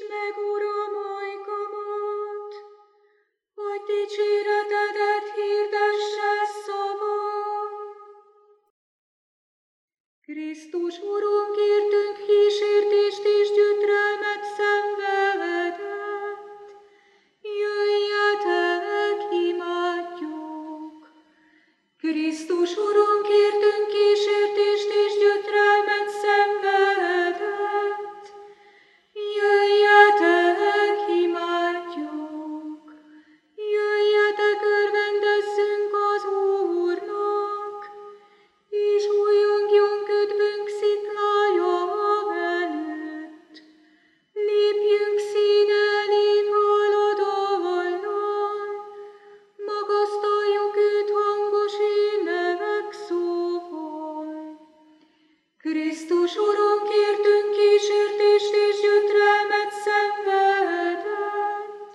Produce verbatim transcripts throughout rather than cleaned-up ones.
meg, Uram, ajkamat, hogy dicséretedet hirdesse szavam. Krisztus Urunkértünk kísértést és gyötrelmet szenvedett. Jöjjetek, imádjuk! Krisztus Urunkértünk kísértést és gyötrelmet szenvedett. Jöjjetek, imádjuk! Jöjjetek, örvendezzünk az Úrnak, és újjongjunk üdvünk sziklája előtt. Lépjünk színe elé háladallal, magasztaljuk őt hangos énevek szóval. Krisztus Urunkértünk kísértést és gyötrelmet szenvedett.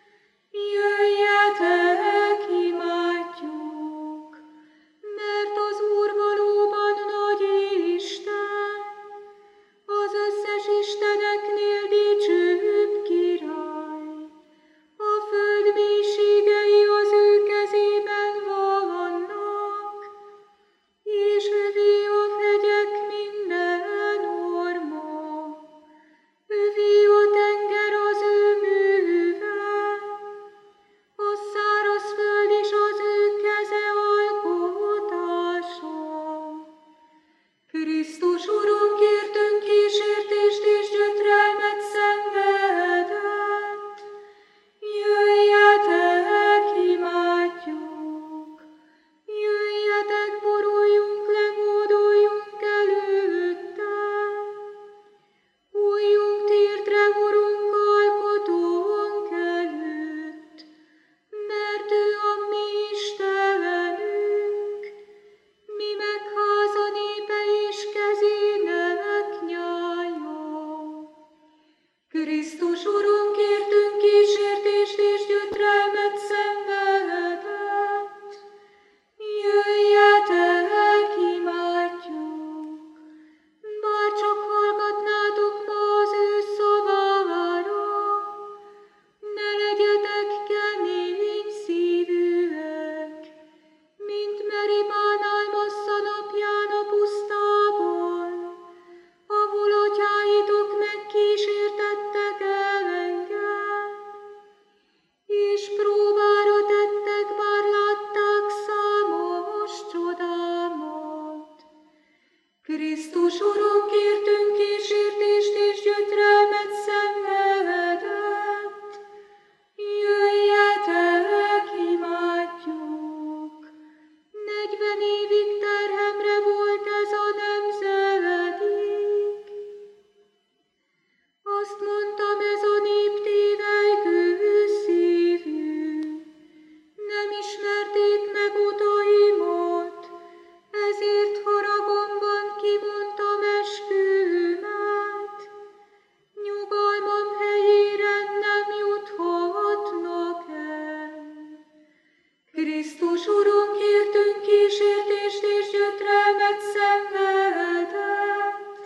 Jöjjetek, imádjuk! Mert az Úr valóban nagy Isten, az összes isteneknél dicsőbb király. A föld mélységei az ő kezében vannak, és övé a hegyek minden orma. Övé a tenger az ő műve, a száraz föld is az ő keze alkotása. Krisztus Urunkértünk kísértést és gyötrelmet szenvedett. Jöjjetek, imádjuk! Jöjjetek, boruljunk le, módoljunk előtte. Újjunk térdre, Urunk, alkotónk előtt, mert ő a mi Istenünk, mi meg háza népe és kezének nyája. Krisztus Urunkértünk kísértést és gyötrelmet szenvedett. Jöjjetek, imádjuk! Bár csak hallgatnátok ma az ő szavára, ne legyetek kemény szívűek, mint Meribán Almassza napján a pusztában, ahol atyáitok megkísértettek engem, és próbára tettek, bár látták számos csodámat. Krisztus Urunkértünk kísértést és gyötrelmet szenvedett. Jöjjetek, imádjuk! Negyven évig terhemre volt ez a nemzedék. Azt mondtam, ez a nép tévelygő szívű. Nem ismerték meg utaimat, ezért haragomban kimondtam eskümet. Nyugalmam helyére nem juthatnak el. Krisztus Urunkértünk kísértést és gyötrelmet szenvedett.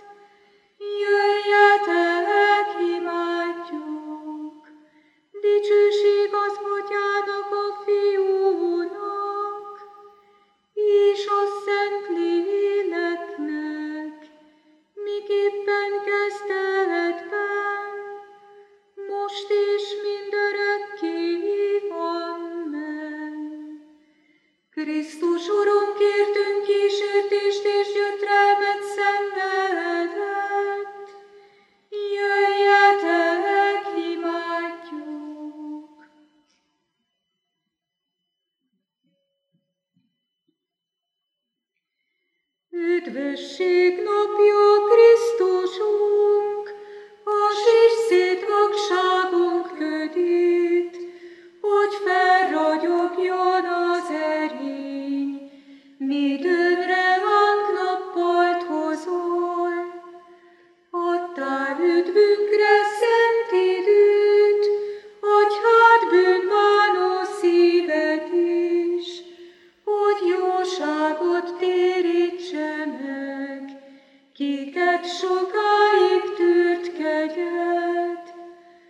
Jöjjetek, imádjuk! Dicsőség az Atyának, a Fiúnak, és a Szentléleknek, miképpen kezdetben, most és mindörökké. Amen. Krisztus Urunkértünk kísértést és gyötrelmet szenvedett. Jöjjetek, imádjuk! Üdvösség napja, Krisztusunk, hasíts szét vakságunk ködét, hogy felragyogjon az erény, midőnre ránk nappalt hozol. Adtál üdvünkre szent időt, adj hát bűnbánó szívet is, hogy jóságot térítse meg, kiket sokáig tűrt kegyed.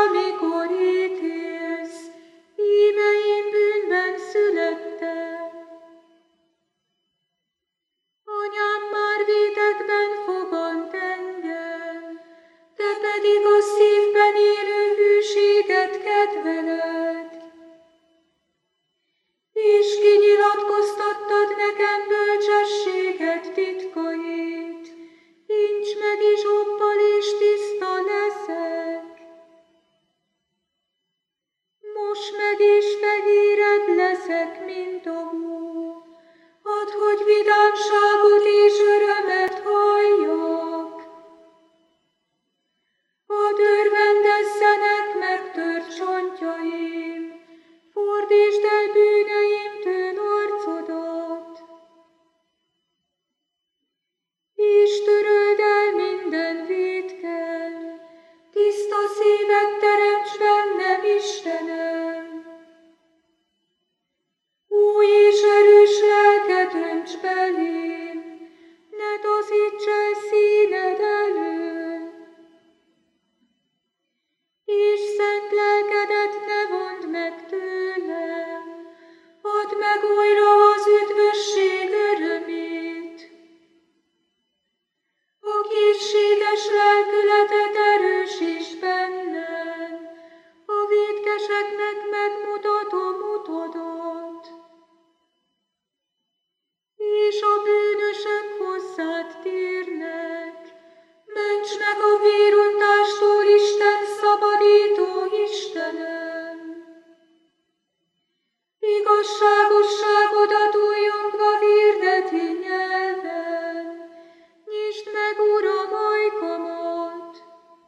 amikor ítélsz, íme én bűnben születtem. Anyám már vétekben fogant engem, te pedig a szívben élő hűséget kedveled. És kinyilatkoztattad nekem bölcsességet titkait, nincs meg izsoppal és tiszta leszek. Most meg is fehérebb leszek, mint a hó, add, hogy vidámságot és örömet halljak. Hadd örvendezzenek megtört csontjaim, fordítsd el bűneimtől arcodat, és töröld el minden vétkem, tiszta szívet teremts bennem, Istenem. Új és erős lelket önts belém, ne taszíts el színed elől, és szent lelkedet ne vondd meg tőlem, add meg újra az üdvösség örömét. A készséges lelkületet erősíts bennem, a vétkeseknek megmutatom utadat, és a bűnösök hozzád térnek. Ments meg a vérontástól, Isten szabadító Istenem! Igazságosságodat újjongva hirdeti nyelven, nyisd meg, Uram, ajkamat,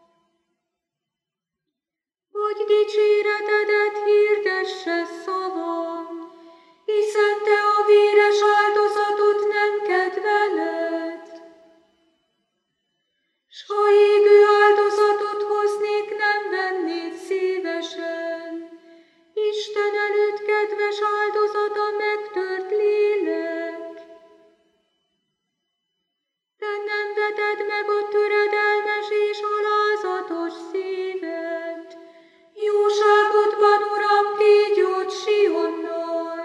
hogy dicséretedet hirdesse szavam, hiszen te a véres áldozatot nem kedveled. S ha égő áldozatot hoznék, nem vennéd szívesen, Isten előtt kedves áldozat a megtört lélek. Te nem veted meg a töredelmes és alázatos szívet, jóságodban, Uram, tégy ott Sionnal.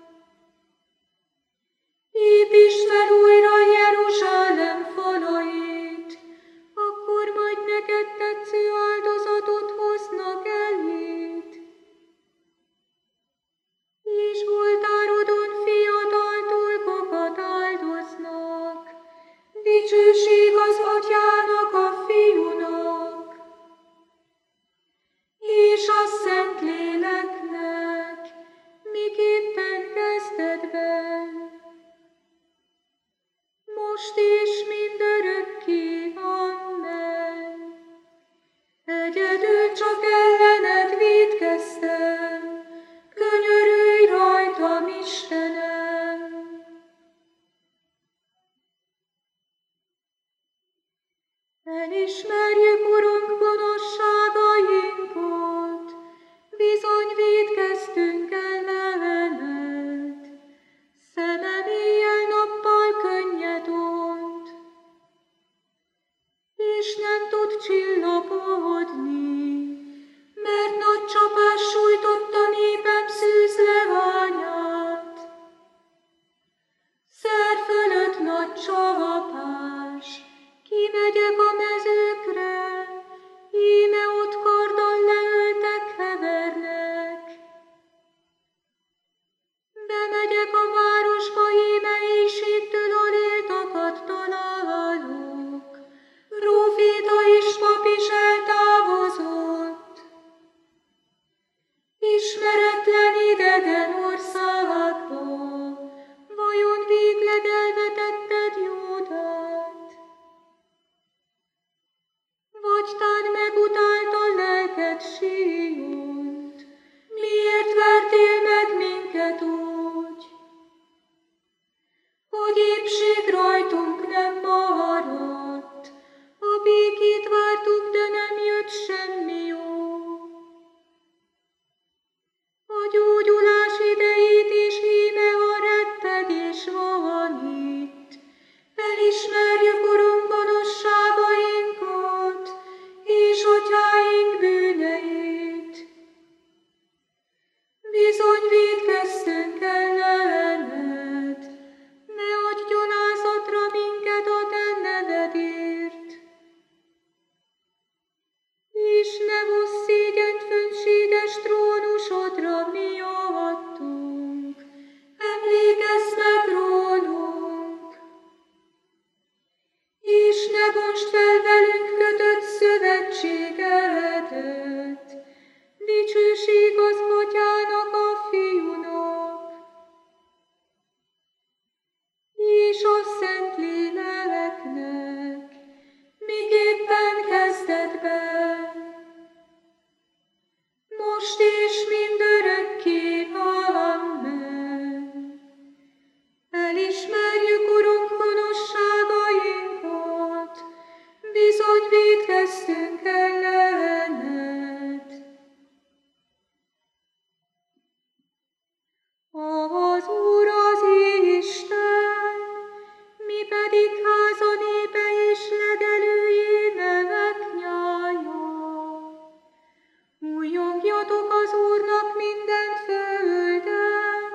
Építsd fel újra Jeruzsálem falait, akkor majd neked tetsző áldozatot hoznak eléd. És oltárodon fiatal dolgokat áldoznak, dicsőség az Atyának, a Fiúnak, és a Szentléleknek, miképpen kezdetben, most és mindörökké. Amen. Egyedül csak ellened vétkeztem, könyörülj rajtam, Istenem! Elismerjük, Urunk, gonoszságainkat, bizony vétkeztünk ellened. Szemem éjjel-nappal könnyet ont, és nem tud csillapodni, mert nagy csapás sújtotta népem szűz leványát. Szer fölött nagy csapás, kimegyek a mezőkre, kezdtünk ellened, ne adj gyalázatra minket a te nevedért, és ne hozz szégyent fönséges trónusodra miattunk, emlékezz meg rólunk, és ne bontsd fel velünk kötött szövetségedet, dicsőség az Atyának, a Fiúnak, és a Szentléleknek, miképpen kezdetben, most és mindörökké. Amen. Elismerjük, Urunk, gonoszságainkat, bizony vétkeztünk ellened. Az Úr az Isten, mi pedig háza népe és legelőjének nyája. Újjongjatok az Úrnak minden földek,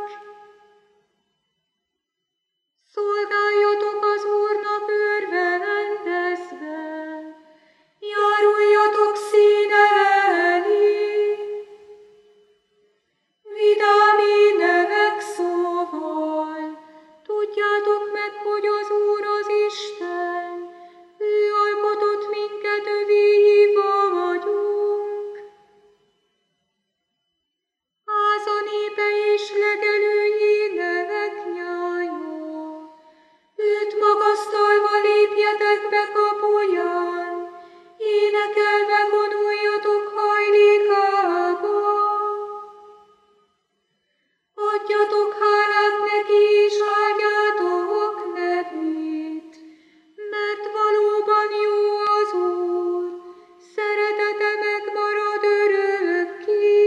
szolgáljatok az Úrnak örvendezve, járuljatok színe elé, vidám énekek szóval. Tudjátok meg, hogy az Úr az Isten, ő alkotott minket, övéiva vagyunk. Háza népe és legelőjének nyája, őt magasztalva lépjetek be kapuján, énekelve vonuljatok hajlékába. Adjatok hálát neki és áldjátok nevét, mert valóban jó az Úr, szeretete megmarad örökké,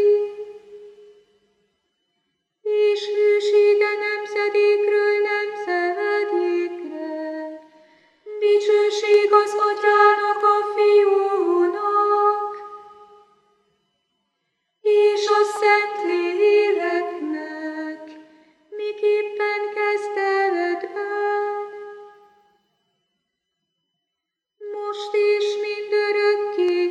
és hűsége nemzedékről nemzedékre. Dicsőség az Atyának, a Fiúnak, és a Szentléleknek, miképpen kezdetben, most és mindörökké.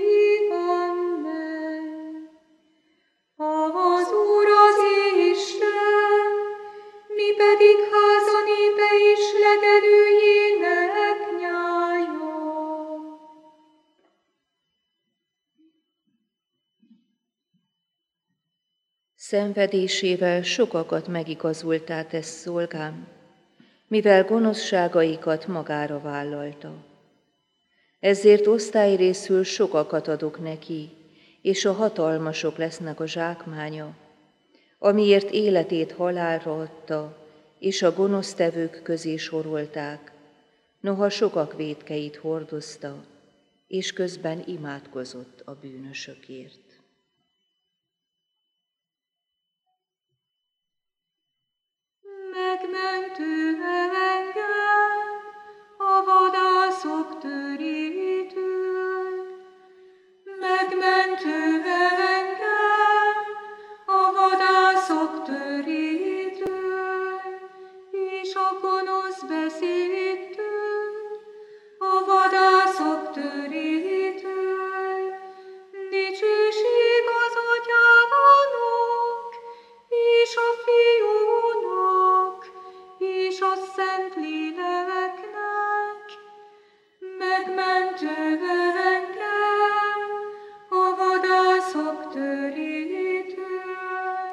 Amen. Az Úr az Isten, mi pedig háza népe és legelőjének nyája. Szenvedésével sokakat megigazultá tesz szolgám, mivel gonoszságaikat magára vállalta. Ezért osztályrészül sokakat adok neki, és a hatalmasok lesznek a zsákmánya, amiért életét halálra adta, és a gonosztevők közé sorolták, noha sokak vétkeit hordozta, és közben imádkozott a bűnösökért. Megmentő engem a vadászok törétől, megmentő engem a vadászok törétől, és a gonosz beszédtől, a vadászok törétől. Dicsőség az Atyának, és a Fiúnak, és a Szentléleknek, megmentő engem a vadászok törétől.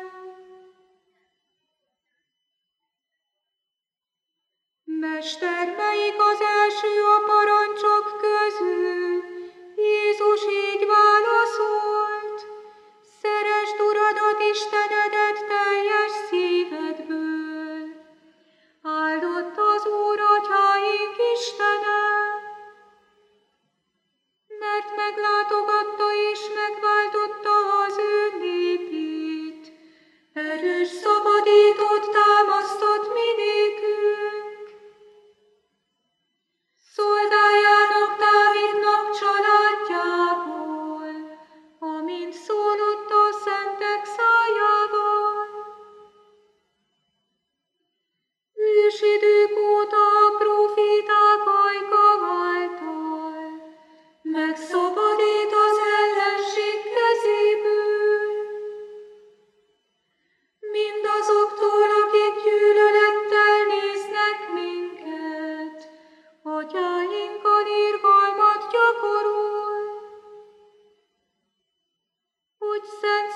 Mester, melyik az első a parancsok közül? Jézus így válaszolt: szeresd Uradat, Istenedet teljes szívedből. Áldott az Úr, atyáink Istene, mert meglátogatta és megváltotta az ő népét. Erős szabadítót támasztott mi nékünk. Szolgáljának Dávidnak családjából, amint szólott a szentek szájából.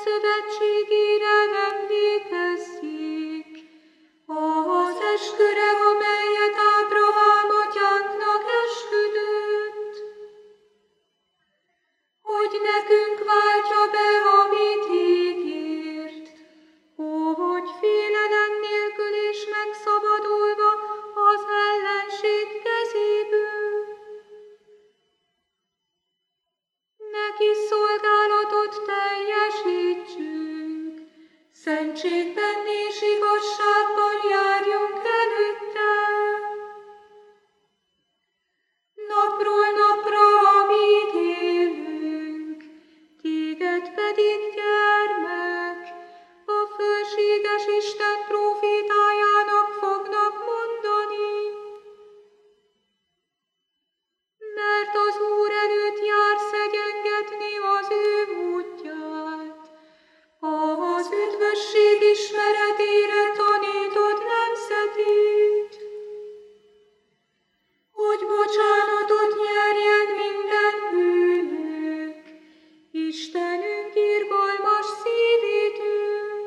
szövetségére emlékezzék, az esküre, amelyet Ábrahám atyánknak esküdött, hogy nekünk váltja be, amit ígért, hogy félelem nélkül és megszabadulva az ellenség kezéből. Neki szolgálatot teljesítsünk, szentségben és igazságban járjunk előtte. Napról napra, amíg élünk, téged pedig, gyermek, a fölséges Isten prófétájának fognak mondani. Mert az Úr előtt jár szegyengetni az ő útját, az üdvösség ismeretére tanítod nemzetét, hogy bocsánatot nyerjen minden bűnök, Istenünk irgalmas szívét ő,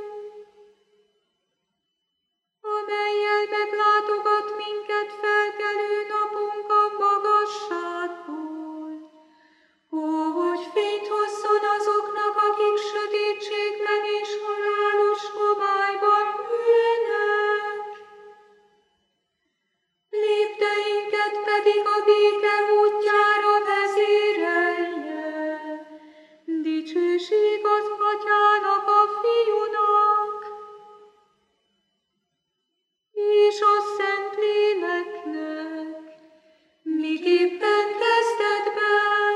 amellyel meglátogat minket felkelő napunk a magasságból, hogy fényt hozzon azoknak, akik sötétségben és halálos homályban ülnek. Lépteinket pedig a béke útjára vezérelje. Dicsőség az Atyának, a Fiúnak, és a Szentléleknek, miképpen kezdetben,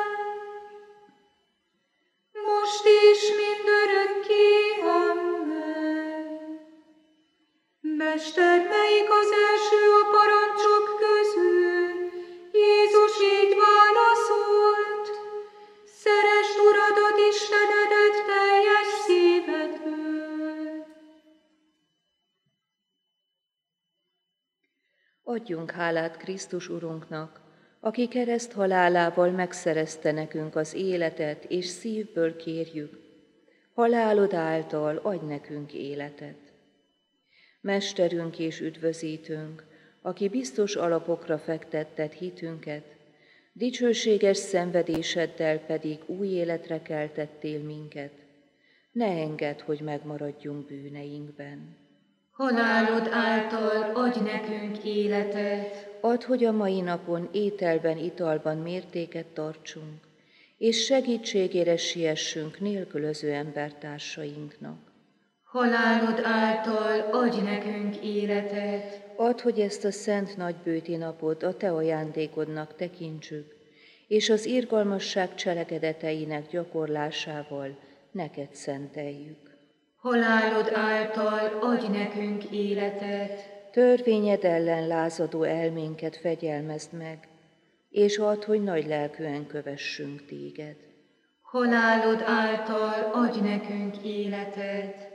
most is mindörökké. Amen. Mester, melyik az első a parancsok közül? Jézus így válaszolt: szeresd Uradat, Istenedet teljes szívedből. Adjunk hálát Krisztus Urunknak, aki kereszt halálával megszerezte nekünk az életet, és szívből kérjük: halálod által adj nekünk életet. Mesterünk és üdvözítőnk, aki biztos alapokra fektetted hitünket, dicsőséges szenvedéseddel pedig új életre keltettél minket. Ne engedd, hogy megmaradjunk bűneinkben. Halálod által adj nekünk életet. Add, hogy a mai napon ételben, italban mértéket tartsunk, és segítségére siessünk nélkülöző embertársainknak. Halálod által adj nekünk életet. Add, hogy ezt a szent nagybőti napot a te ajándékodnak tekintsük, és az irgalmasság cselekedeteinek gyakorlásával neked szenteljük. Halálod által adj nekünk életet. Törvényed ellen lázadó elménket fegyelmezd meg, és add, hogy nagy lelkűen kövessünk téged. Halálod által adj nekünk életet.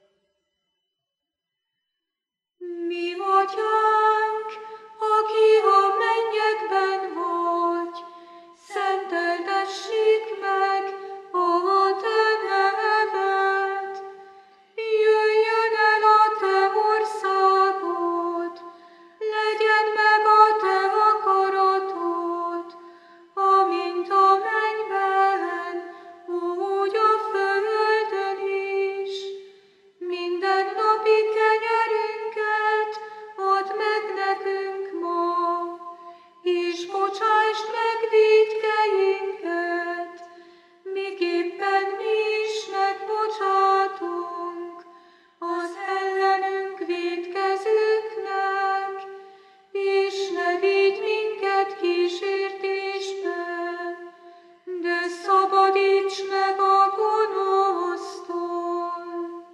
Mi Atyánk, aki a mennyekben vagy, szenteltessék meg a te neved. Jöjjön el a te országod, legyen meg a te akaratod, amint a mennyben, úgy a földön is. Minden napi kenyerünket add meg nekünk ma, és bocsásd meg vétkeinket, miképpen mi is megbocsátunk az ellenünk vétkezőknek, és ne vigy minket kísértésbe, de szabadíts meg a gonosztól.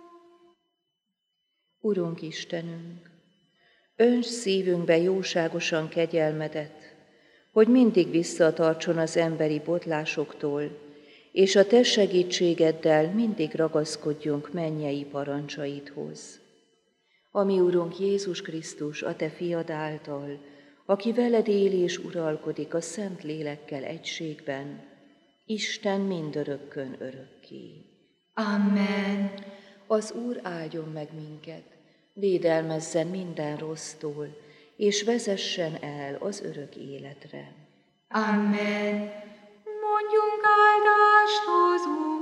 Urunk Istenünk, önts szívünkbe jóságosan kegyelmedet, hogy mindig visszatartson az emberi botlásoktól, és a te segítségeddel mindig ragaszkodjunk mennyei parancsaidhoz. Ami Urunk Jézus Krisztus, a te fiad által, aki veled él és uralkodik a Szent Lélekkel egységben, Isten mindörökkön örökké. Amen. Az Úr áldjon meg minket, védelmezzen minden rossztól, és vezessen el az örök életre. Amen. Mondjunk áldást az